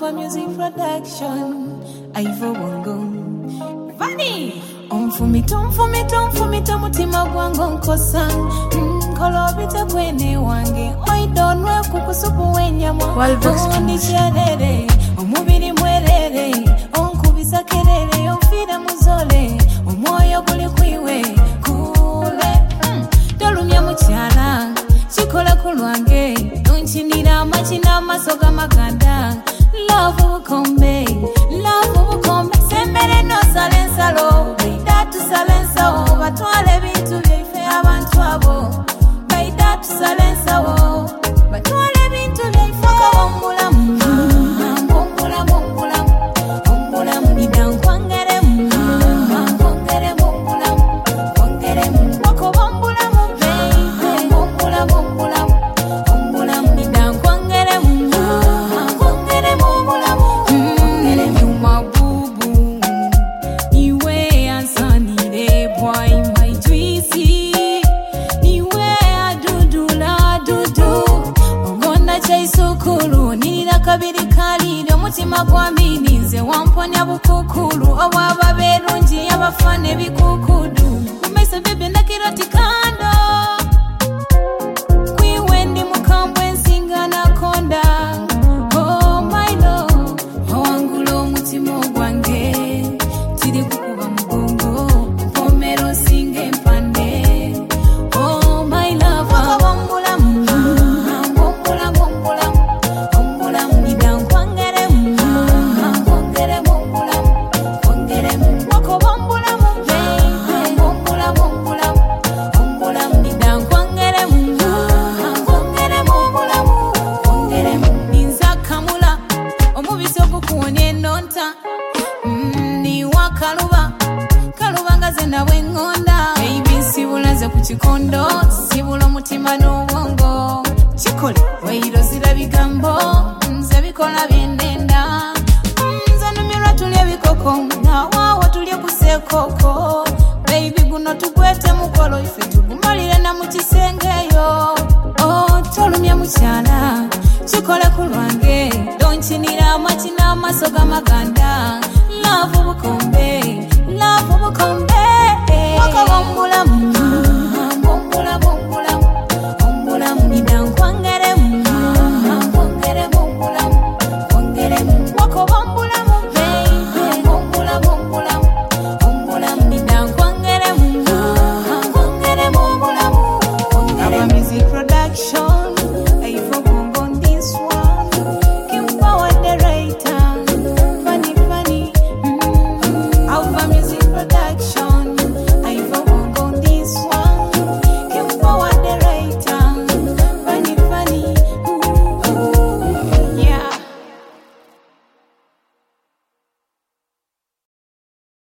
Lava Music Production. Ivo Bongo Vani Umfumita mutima gwango nkosa Kolobita kwene wange Oidonwe kukusupu wenyamwa Ondi cherere Omubiri mwerere Onkubisa kerere Omfira muzole Omoyo guli kwiwe Kule Dolumya muchala Chikola kulwange Nunchinira amachina masoga maganda Love ubukombe Sembere no salensalo Baida tu salensao Batwale bintu byaife abantu abo Baida tu salensao Batwale bintu byaife Bombulamu Bombulamu Idankwangere Kwangere bombulamu Wako bombulamu baby Bombulamu Idankwangere Kwangere bombulamu Nyuma bubu Niwe asanire boy my juicy Niwe adudula dudu Ogona chaisukulu Nina kabiri kalire Mutima kwa mini Nze wamponya bukukulu Awaba berunji Abafane bikukudu Kumeso bebe nakiroti kando Kwiwendi mukambwe nsinga na konda Oh my love Owangulo mutima gwange Tiri kukuba mugongo Mpomero singe mpande Oh my love Bombulamu Bombulamu Idankwangere Kwangere bombulamu Wako bombulamu baby Bombulamu Idankwangere Kwangere bombulamu Ninza kamula Omubisi okukuwonya enonta Ni wakaluba Kaluba nga ze nawe ngonda Baby sibulaze ku kikondo Sibula omutima n'obwongo Kikole Wairo zira bigambo Nze bikola byendenda Nze numirwa tulye bikoko Nawawa tulye kusekoko Baby guno tugwete mukolo Ife tugumalire na mukisengeyo Oh tolumya mukyala Kikole kulwange Donchinira amachina amasoga maganda Love ubukombe